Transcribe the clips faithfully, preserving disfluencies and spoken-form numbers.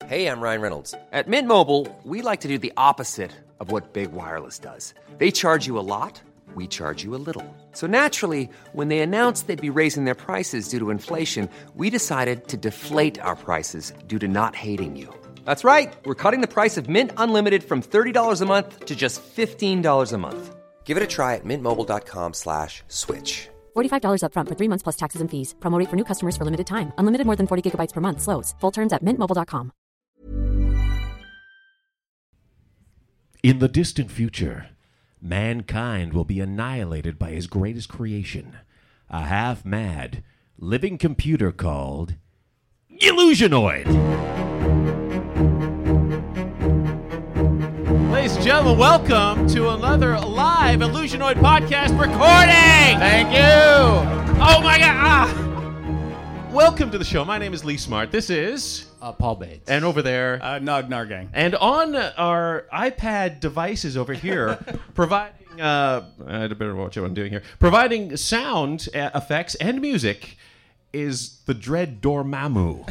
Hey, I'm Ryan Reynolds. At Mint Mobile, we like to do the opposite of what Big Wireless does. They charge you a lot, we charge you a little. So naturally, when they announced they'd be raising their prices due to inflation, we decided to deflate our prices due to not hating you. That's right. We're cutting the price of Mint Unlimited from thirty dollars a month to just fifteen dollars a month. Give it a try at mintmobile.com slash switch. forty-five dollars up front for three months plus taxes and fees. Promo rate for new customers for limited time. Unlimited more than forty gigabytes per month. Slows full terms at mint mobile dot com. In the distant future, mankind will be annihilated by his greatest creation, a half-mad, living computer called Illusionoid. Ladies and gentlemen, welcome to another live Illusionoid podcast recording! Thank you! Oh my god! Ah. Welcome to the show. My name is Lee Smart. This is... Uh, Paul Bates. And over there... Uh, Nog Nargang. And on our iPad devices over here, providing... Uh, I better watch what I'm doing here. Providing sound uh, effects and music is the Dread Dormammu.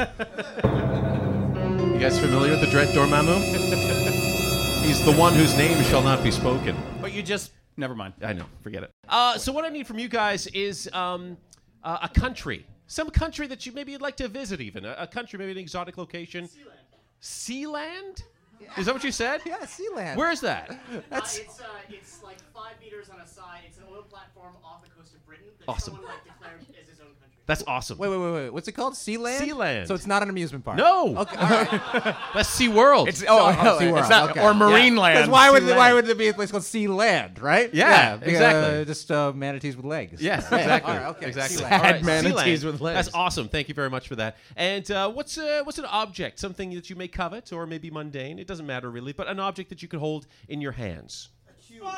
You guys familiar with the Dread Dormammu? He's the one whose name shall not be spoken. But you just... Never mind. I know. Forget it. Uh, so what I need from you guys is um, uh, a country. Some country that you maybe you'd like to visit even. A, a country, maybe an exotic location. Sealand. Sealand? Yeah. Is that what you said? Yeah, Sealand. Where is that? That's uh, it's, uh, it's like five meters on a side. It's an oil platform off the coast of Britain that Awesome. someone like declared as his own country. That's awesome. Wait, wait, wait, wait. What's it called? Sealand? Sealand. So it's not an amusement park? No. Okay, all right. That's SeaWorld. It's, oh, oh, SeaWorld. it's not, Okay. Or Marine yeah. Land. 'Cause why would, Sealand. why would there be a place called Sealand, right? Yeah, because, exactly. Uh, just uh, manatees with legs. Yes, exactly. All right, okay. Exactly. Sealand. All right, Sad manatees Sealand. with legs. That's awesome. Thank you very much for that. And uh, what's uh, what's an object, something that you may covet or maybe mundane? It doesn't matter really, but an object that you could hold in your hands. A cube.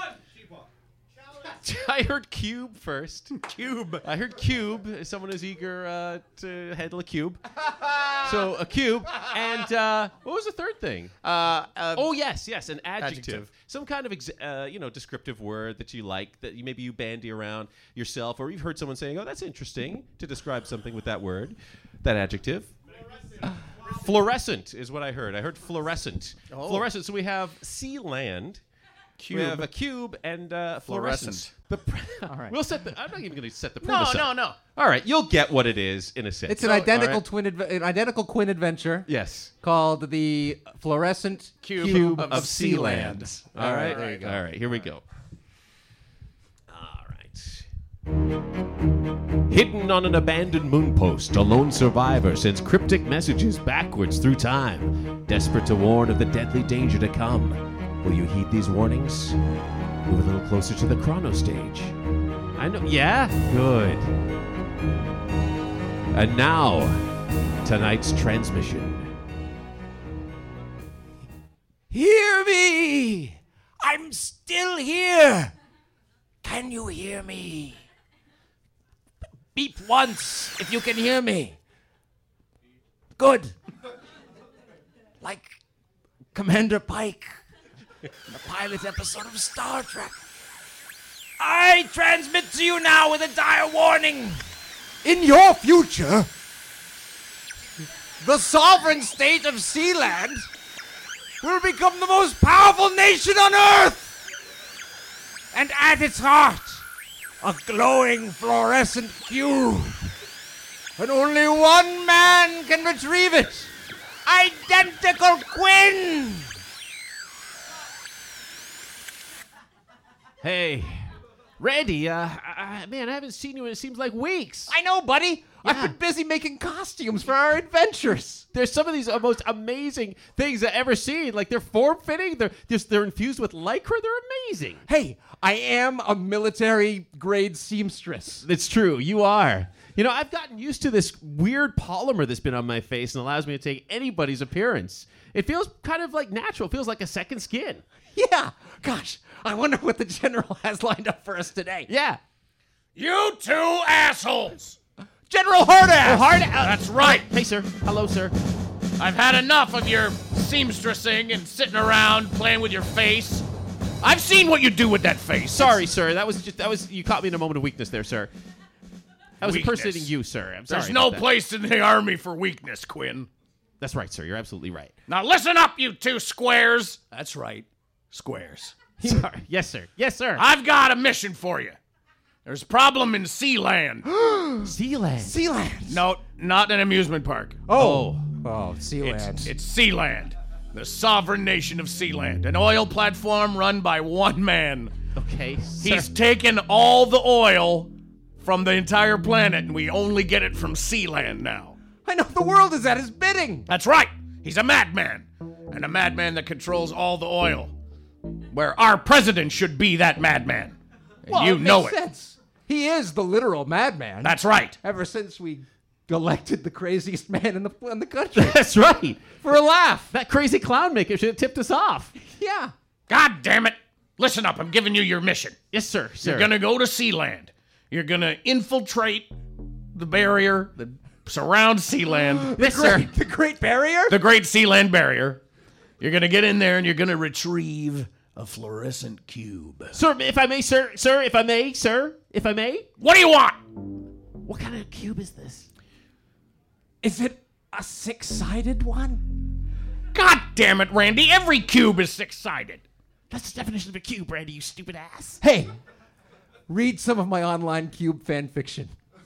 I heard cube first. Cube. I heard cube. Someone is eager uh, to handle a cube. So a cube. And uh, what was the third thing? Uh, uh, Oh yes, yes, an adjective, Adjective. some kind of ex- uh, you know descriptive word that you like, that you, maybe you bandy around yourself, or you've heard someone saying, "Oh, that's interesting," to describe something with that word, that adjective. Fluorescent is what I heard. I heard fluorescent. Oh. Fluorescent. So we have Sealand. We have a cube and uh, fluorescent. The pre- All right. We'll set the. I'm not even going to set the no, premise. no, up. no. All right, you'll get what it is in a second. It's an So- identical all right. twin, adve- an identical Quinn adventure Yes. called the Fluorescent Cube, Cube, of, of Sealand. Sealand. All right. there you go. All right. Here we go. All right. Hidden on an abandoned moon post, a lone survivor sends cryptic messages backwards through time, desperate to warn of the deadly danger to come. Will you heed these warnings? Move a little closer to the chrono stage. I know. Yeah? Good. And now, tonight's transmission. Hear me! I'm still here! Can you hear me? Beep once if you can hear me. Good. Like Commander Pike, the pilot episode of Star Trek. I transmit to you now with a dire warning. In your future, the sovereign state of Sealand will become the most powerful nation on Earth! And at its heart, a glowing fluorescent cube. And only one man can retrieve it. Identical Quinn! Hey, Randy, uh, I, man, I haven't seen you in it seems like weeks. I know, buddy. Yeah. I've been busy making costumes for our adventures. There's some of these uh, most amazing things I've ever seen. Like, they're form-fitting, they're just they're infused with lycra, they're amazing. Hey, I am a military-grade seamstress. It's true, you are. You know, I've gotten used to this weird polymer that's been on my face and allows me to take anybody's appearance. It feels kind of like natural. It feels like a second skin. Yeah. Gosh, I wonder what the general has lined up for us today. Yeah. You two assholes! General Hardass! Hard. That's right. Hey, sir. Hello, sir. I've had enough of your seamstressing and sitting around playing with your face. I've seen what you do with that face. Sorry, sir. That was just that was you caught me in a moment of weakness there, sir. I was Weakness. impersonating you, sir. I'm sorry. There's no about that. place in the army for weakness, Quinn. That's right, sir. You're absolutely right. Now listen up, you two squares. That's right, squares. Sorry. Yes, sir. Yes, sir. I've got a mission for you. There's a problem in Sealand. Sealand. Sealand. No, not an amusement park. Oh. Oh, It's, Sealand. it's Sealand, the sovereign nation of Sealand, an oil platform run by one man. Okay, sir. He's taken all the oil from the entire planet, and we only get it from Sealand now. I know the world is at his bidding. That's right. He's a madman, and a madman that controls all the oil. Where our president should be that madman. And Well, you it know makes it. sense. He is the literal madman. That's right. Ever since we elected the craziest man in the in the country That's right. for a laugh. That crazy clown maker should have tipped us off. Yeah. God damn it. Listen up. I'm giving you your mission. Yes, sir. Sir. You're going to go to Sealand. You're going to infiltrate the barrier that surrounds Sealand. Yes, sir. The Great Barrier? The Great Sealand Barrier. You're going to get in there and you're going to retrieve a fluorescent cube. Sir, if I may, sir. Sir, if I may, sir. If I may. What do you want? What kind of cube is this? Is it a six-sided one? God damn it, Randy. Every cube is six-sided. That's the definition of a cube, Randy, you stupid ass. Hey, read some of my online cube fan fiction.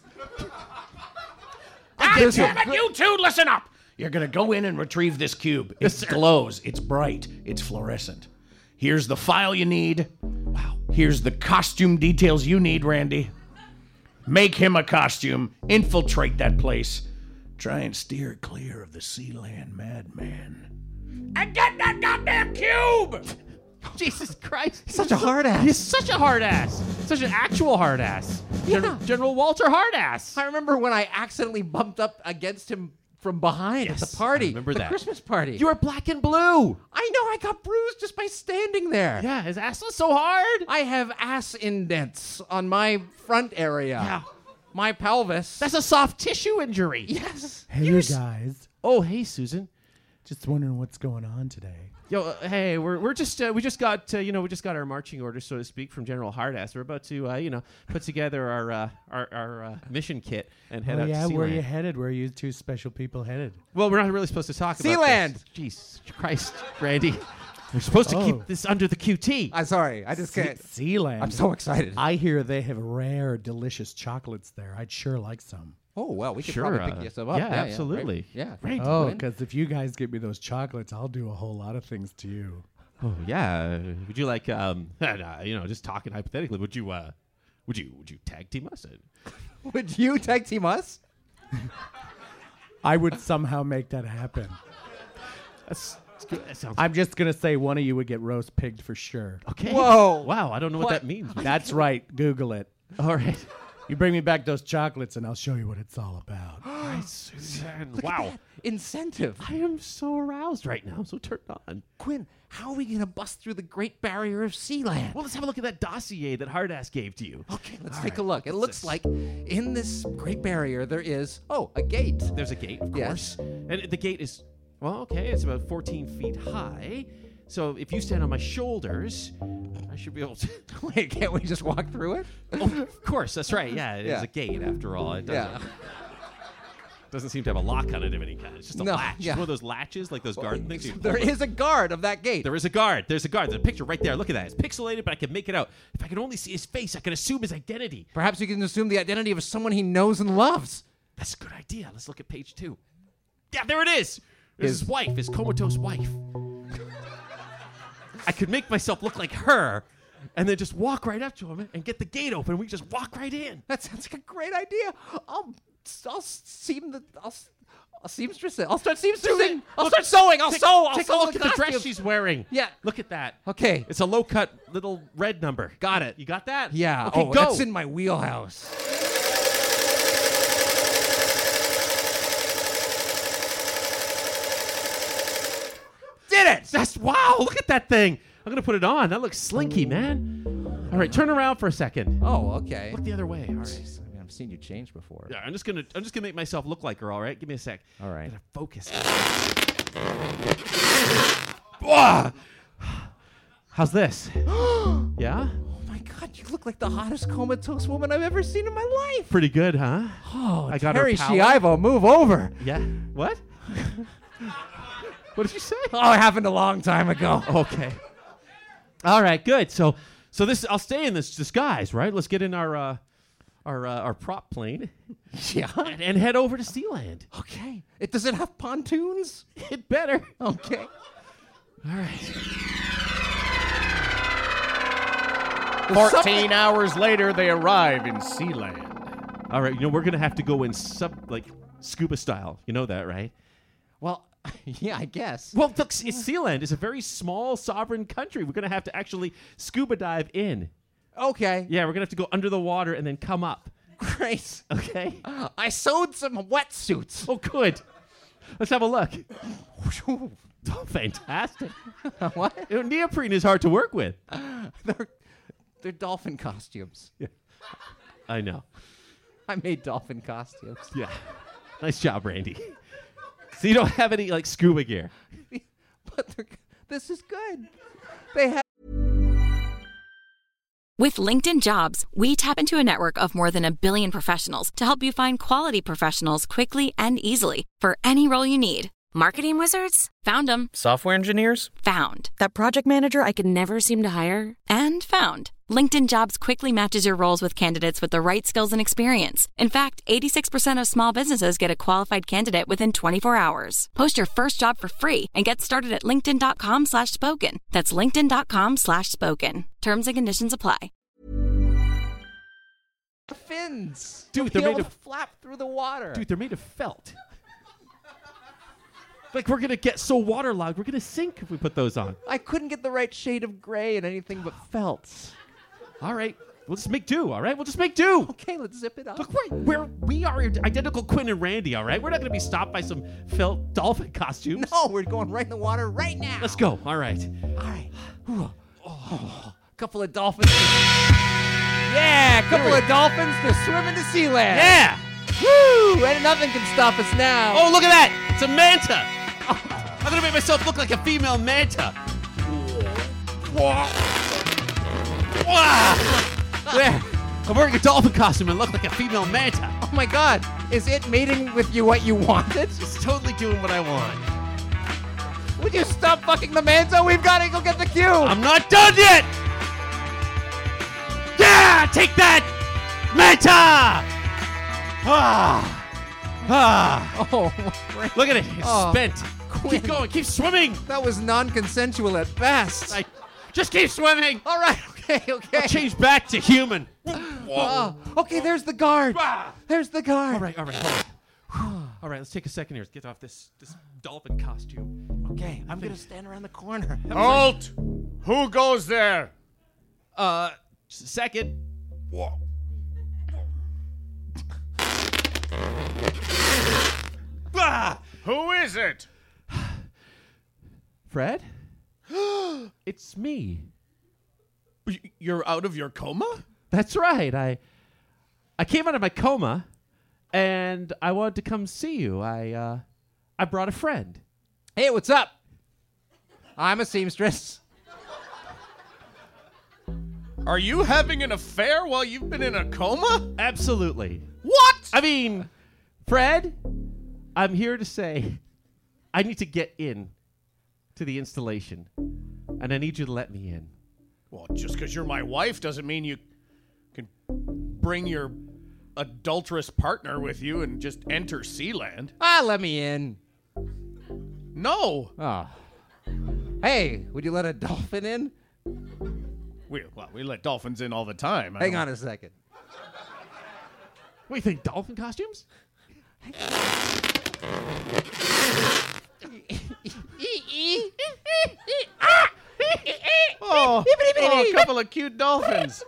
God There's a damn it, gr- you two, listen up. You're going to go in and retrieve this cube. It glows. It's bright. It's fluorescent. Here's the file you need. Wow. Here's the costume details you need, Randy. Make him a costume. Infiltrate that place. Try and steer clear of the Sealand madman. And get that goddamn cube! Jesus Christ. Such a hard ass. He's such a hard ass. Such an actual hard ass. Gen- Yeah. General Walter Hard Ass. I remember when I accidentally bumped up against him from behind at Yes, the party. I remember the that. Christmas party. You were black and blue. I know, I got bruised just by standing there. Yeah, his ass was so hard. I have ass indents on my front area. Yeah. My pelvis. That's a soft tissue injury. yes. Hey, you guys. Oh, hey, Susan. Just wondering what's going on today. Yo, uh, hey, we're we're just uh, we just got uh, you know we just got our marching orders, so to speak, from General Hardass. We're about to uh, you know put together our uh, our, our uh, mission kit and head oh, out yeah, to where are Sealand. you headed? Where are you two special people headed? Well, we're not really supposed to talk about Sealand! this. Jesus Christ, Randy. We're supposed to Oh. keep this under the Q T. I'm sorry. I just can't. Sealand. I'm so excited. I hear they have rare, delicious chocolates there. I'd sure like some. oh, well, we could Sure, probably uh, pick you some up. yeah, absolutely. Yeah. Right. Randy. Oh, Gwen? because if you guys get me those chocolates, I'll do a whole lot of things to you. Oh yeah. Would you like um uh, you know just talking hypothetically? Would you uh would you would you tag team us? Would you tag team us? I would somehow make that happen. That's, that's good. That sounds I'm just going to say one of you would get roast pigged for sure. okay. Whoa. Wow, I don't know what, What? that means. That's right. Google it. All right. You bring me back those chocolates and I'll show you what it's all about. Susan. Look at Wow. that incentive. I am so aroused right now. I'm so turned on. Quinn, how are we going to bust through the Great Barrier of Sealand? Well, let's have a look at that dossier that Hardass gave to you. Okay, let's All take right, a look. It what's looks this? like in this Great Barrier there is, oh, a gate. There's a gate, of Yes. course. And the gate is, well, okay, it's about fourteen feet high. So if you stand on my shoulders, I should be able to. Wait, can't we just walk through it? Oh, of course, that's right. Yeah, it is Yeah. a gate after all. It doesn't, Yeah. doesn't seem to have a lock on it of any kind. It's just a No, latch. yeah. It's one of those latches, like those garden things. you There pull is a guard of that gate. There is a guard. There's a guard. There's a picture right there. Look at that. It's pixelated, but I can make it out. If I can only see his face, I can assume his identity. Perhaps you can assume the identity of someone he knows and loves. That's a good idea. Let's look at page two. Yeah, there it is. There's his, wife, his comatose wife. I could make myself look like her and then just walk right up to him and get the gate open. We just walk right in. That sounds like a great idea. I'll, I'll seam the, I'll, I'll seamstress it. I'll start seamstressing. I'll start sewing. I'll take, sew. I'll take sew a look the at the dress costume. she's wearing. Yeah. Look at that. Okay. It's a low-cut little red number. Got it. You got that? Yeah. Okay, oh, go. that's in my wheelhouse. Did it? That's wow! Look at that thing. I'm gonna put it on. That looks slinky, man. All right, turn around for a second. Oh, okay. Look the other way. All right. Jeez, I mean, I've seen you change before. Yeah, I'm just gonna I'm just gonna make myself look like her. All right, give me a sec. All right. Gotta focus. Wah! How's this? yeah, Oh my God, you look like the hottest comatose woman I've ever seen in my life. pretty good, huh? Oh, I got her Terry power. Schiavo, move over. Yeah. What? What did you say? Oh, it happened a long time ago. Okay. All right, good. So, so this I'll stay in this disguise, right? Let's get in our uh, our uh, our prop plane, Yeah. and, and head over to Sealand. Okay. It does it have pontoons? It better. Okay. All right. Fourteen hours later, they arrive in Sealand. All right. You know we're gonna have to go in sub like scuba style. You know that, right? Well, yeah, I guess. Well, look, it's Sealand is a very small sovereign country. We're gonna have to actually scuba dive in. Okay. Yeah, we're gonna have to go under the water and then come up. Great. Okay. I sewed some wetsuits. Oh, good. Let's have a look. Oh, fantastic. What? You know, neoprene is hard to work with. They're, they're dolphin costumes. I know. I made dolphin costumes. Yeah. Nice job, Randy. So you don't have any like scuba gear. But they're, this is good. They have. With LinkedIn Jobs, we tap into a network of more than a billion professionals to help you find quality professionals quickly and easily for any role you need. Marketing wizards? Found them. Software engineers? Found. That project manager I could never seem to hire? And found. LinkedIn Jobs quickly matches your roles with candidates with the right skills and experience. In fact, eighty-six percent of small businesses get a qualified candidate within twenty-four hours. Post your first job for free and get started at linkedin.com slash spoken. That's linkedin.com slash spoken. Terms and conditions apply. Fins. Dude, You'll they're be made able of- to flap through the water. Dude, they're made of felt. Like we're gonna get so waterlogged, we're gonna sink if we put those on. I couldn't get the right shade of gray in anything but felts. All right, we'll just make do. All right, we'll just make do. Okay, let's zip it up. Look, we're, we're we are identical Quinn and Randy. All right, we're not gonna be stopped by some felt dolphin costumes. No, we're going right in the water right now. Let's go. All right. All right. Oh, couple of dolphins. Yeah, a couple of dolphins. They're swimming to Sealand. Yeah. Woo! And nothing can stop us now. Oh, look at that! It's a manta. I'm gonna make myself look like a female manta. Wow. There. I'm wearing a dolphin costume and look like a female manta. Oh my God! Is it mating with you what you wanted? It's totally doing what I want. Would you stop fucking the manta? We've got to go get the cube. I'm not done yet. Yeah, take that, manta. Ah. Ah. Oh, Look at it. It's Oh, spent. Quinn. Keep going. Keep swimming. that was non-consensual at best. I, just keep swimming. All right. Okay. Okay. I'll change back to human. Oh, okay. There's the guard. Ah. There's the guard. All right, all right, hold on. All right, let's take a second here. Let's get off this this dolphin costume. Okay. I'm gonna stand around the corner. Halt! Who goes there? Uh, just a second. Ah! Who is it? Fred? It's me. Y- You're out of your coma? That's right. I I came out of my coma, and I wanted to come see you. I uh, I brought a friend. Hey, what's up? I'm a seamstress. Are you having an affair while you've been in a coma? Absolutely. What? I mean, Fred, I'm here to say I need to get in to the installation, and I need you to let me in. Well, just because you're my wife doesn't mean you can bring your adulterous partner with you and just enter Sealand. Ah, let me in. No. Oh. Hey, would you let a dolphin in? We, well, we let dolphins in all the time. I Hang don't- on a second. What do you think, dolphin costumes? Oh, oh, a couple of cute dolphins.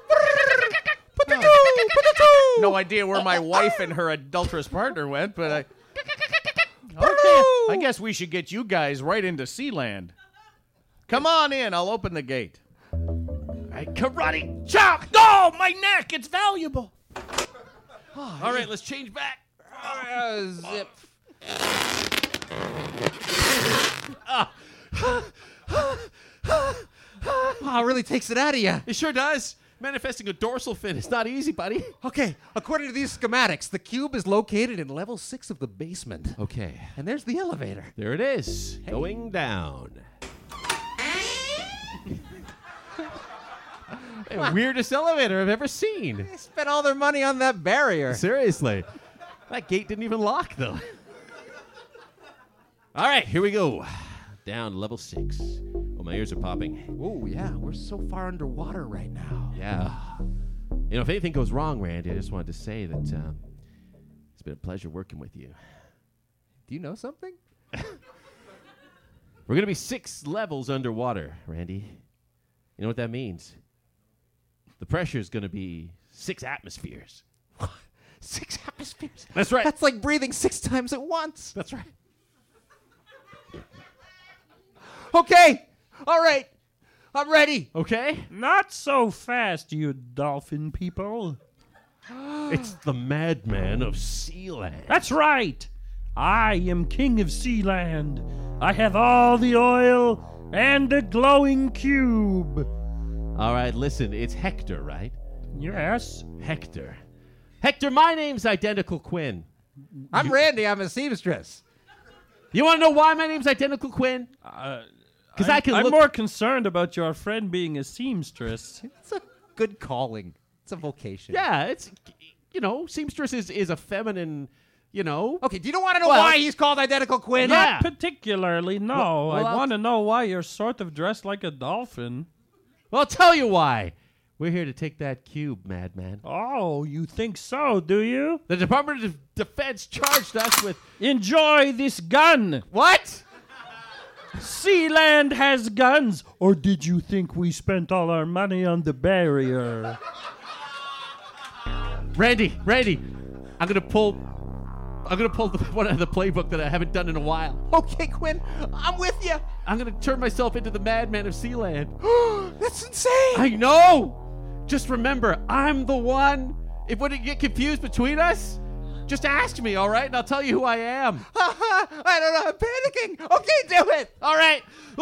No idea where my wife and her adulterous partner went, but I. Okay, I guess we should get you guys right into Sealand. Come on in. I'll open the gate. Right, karate Chop! Oh, my neck! It's valuable. All right, let's change back. Uh, zip. Ah. Oh, it really takes it out of you. It sure does. Manifesting a dorsal fin is not easy, buddy. Okay, according to these schematics, the cube is located in level six of the basement. Okay. And there's the elevator. There it is. Hey. Going down. Hey, weirdest elevator I've ever seen. They spent all their money on that barrier. Seriously. That gate didn't even lock, though. All right, here we go. Down level six. Oh, my ears are popping. Oh, yeah, we're so far underwater right now. Yeah. You know, if anything goes wrong, Randy, I just wanted to say that um, it's been a pleasure working with you. Do you know something? We're going to be six levels underwater, Randy. You know what that means? The pressure is going to be six atmospheres. Six atmospheres? That's right. That's like breathing six times at once. That's right. Okay. All right. I'm ready. Okay. Not so fast, you dolphin people. It's the madman of Sealand. That's right. I am king of Sealand. I have all the oil and a glowing cube. All right, listen. It's Hector, right? Yes. Hector. Hector, my name's Identical Quinn. I'm you, Randy. I'm a seamstress. You want to know why my name's Identical Quinn? Uh... Because I can I'm look more concerned about your friend being a seamstress. It's a good calling. It's a vocation. Yeah, it's, you know, seamstress is, is a feminine, you know. Okay, do you don't want to know well, why he's called Identical Quinn? Not yeah. particularly, no. Well, well, I want to know why you're sort of dressed like a dolphin. Well, I'll tell you why. We're here to take that cube, madman. Oh, you think so, do you? The Department of Defense charged us with... Enjoy this gun. What? Sealand has guns, or did you think we spent all our money on the barrier? Randy, Randy, I'm gonna pull, I'm gonna pull the, one out of the playbook that I haven't done in a while. Okay, Quinn, I'm with you. I'm gonna turn myself into the madman of Sealand. That's insane. I know. Just remember, I'm the one. If when you get confused between us, just ask me, all right? And I'll tell you who I am. I don't know. I'm panicking. Okay, do it. All right.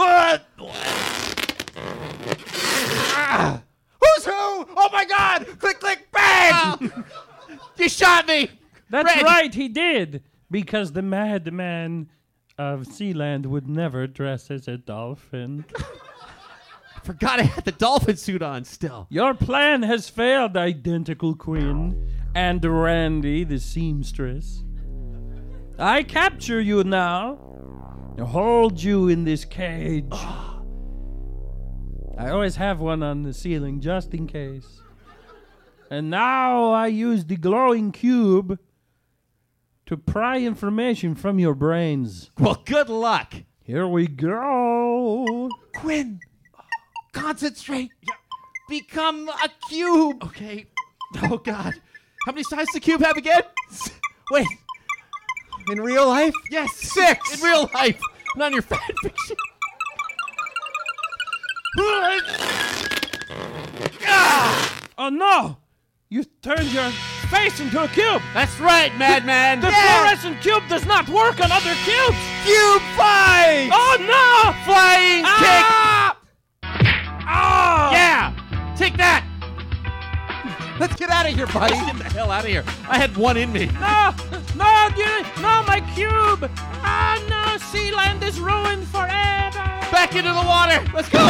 Ah, who's who? Oh, my God. Click, click, bang. Oh, you shot me. That's Randy. right, he did. Because the madman of Sealand would never dress as a dolphin. I forgot I had the dolphin suit on still. Your plan has failed, Identical Quinn. And Randy, the seamstress. I capture you now. Hold you in this cage. I always have one on the ceiling just in case. And now I use the glowing cube to pry information from your brains. Well, good luck. Here we go. Quinn, concentrate. Become a cube. Okay. Oh, God. How many sides does the cube have again? Wait. In real life? Yes. Six. In real life. Not in your fan fiction. Oh, no. You turned your face into a cube. That's right, madman. The yeah. fluorescent cube does not work on other cubes. Cube fight. Oh, no. Flying ah! kick. Oh. Yeah. Take that. Let's get out of here, buddy. Get the hell out of here. I had one in me. No, no, you, no, my cube. Ah, oh, no, Sealand is ruined forever. Back into the water. Let's go.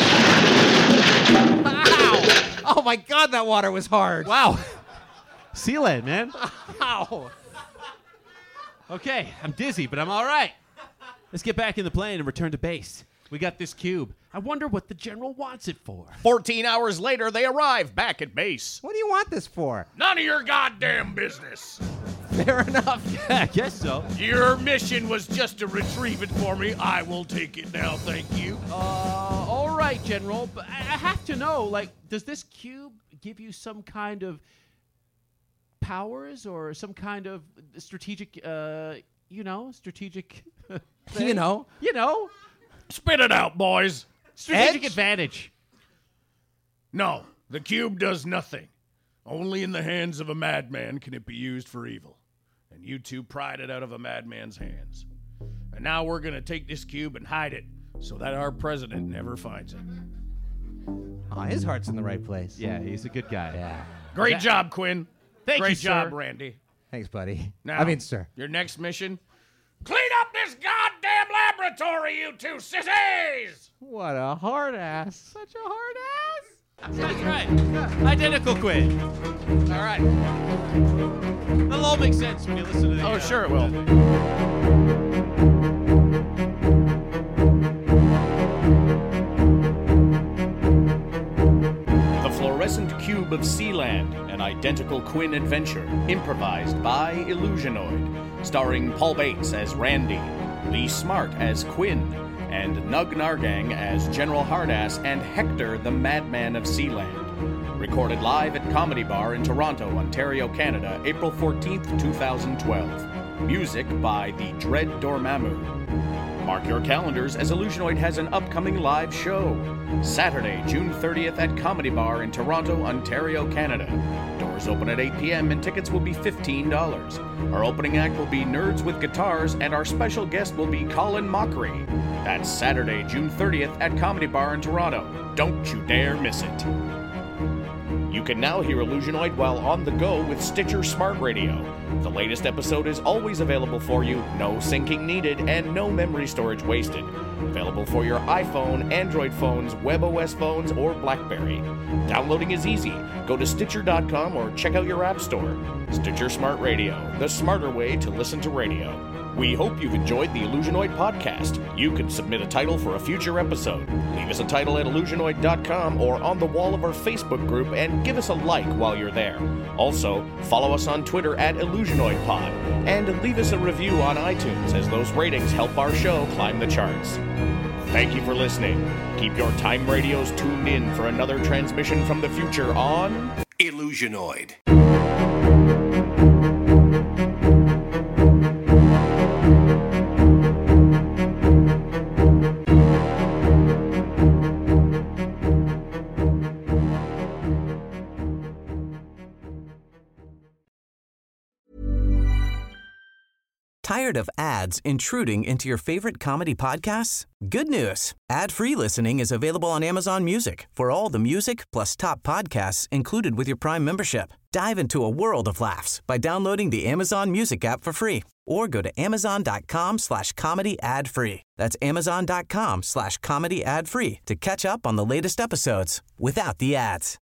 Ow. Oh, my God, that water was hard. Wow. Sealand, man. Ow. Okay, I'm dizzy, but I'm all right. Let's get back in the plane and return to base. We got this cube. I wonder what the general wants it for. Fourteen hours later, they arrive back at base. What do you want this for? None of your goddamn business. Fair enough. Yeah, I guess so. Your mission was just to retrieve it for me. I will take it now, thank you. Uh, all right, General, but I I have to know, like, does this cube give you some kind of powers or some kind of strategic, uh, you know, strategic thing? You know. You know. Spit it out, boys. Strategic Edge? advantage. No, the cube does nothing. Only in the hands of a madman can it be used for evil. And you two pried it out of a madman's hands. And now we're going to take this cube and hide it so that our president never finds it. Oh, his heart's in the right place. Yeah, he's a good guy. Yeah. Great That- job, Quinn. Thank Great you, job, sir. Randy. Thanks, buddy. Now, I mean, sir. Your next mission? Clean up this goddamn laboratory, you two sissies! What a hard ass. Such a hard ass. That's right. Identical Quinn. All right. It'll all make sense when you listen to the. Oh, uh, sure it will. The Fluorescent Cube of Sealand, an Identical Quinn adventure, improvised by Illusionoid, starring Paul Bates as Randy, Lee Smart as Quinn, and Nug Nargang as General Hardass and Hector the Madman of Sealand. Recorded live at Comedy Bar in Toronto, Ontario, Canada, April fourteenth, twenty twelve. Music by the Dread Dormammu. Mark your calendars as Illusionoid has an upcoming live show. Saturday, June thirtieth at Comedy Bar in Toronto, Ontario, Canada. Doors open at eight p.m. and tickets will be fifteen dollars. Our opening act will be Nerds with Guitars and our special guest will be Colin Mockery. That's Saturday, June thirtieth at Comedy Bar in Toronto. Don't you dare miss it. You can now hear Illusionoid while on the go with Stitcher Smart Radio. The latest episode is always available for you, no syncing needed, and no memory storage wasted. Available for your iPhone, Android phones, WebOS phones, or BlackBerry. Downloading is easy. Go to Stitcher dot com or check out your app store. Stitcher Smart Radio, the smarter way to listen to radio. We hope you've enjoyed the Illusionoid podcast. You can submit a title for a future episode. Leave us a title at Illusionoid dot com or on the wall of our Facebook group and give us a like while you're there. Also, follow us on Twitter at IllusionoidPod and leave us a review on iTunes as those ratings help our show climb the charts. Thank you for listening. Keep your time radios tuned in for another transmission from the future on Illusionoid. Tired of ads intruding into your favorite comedy podcasts? Good news. Ad-free listening is available on Amazon Music for all the music plus top podcasts included with your Prime membership. Dive into a world of laughs by downloading the Amazon Music app for free or go to amazon.com slash comedy ad free. That's amazon.com slash comedy ad free to catch up on the latest episodes without the ads.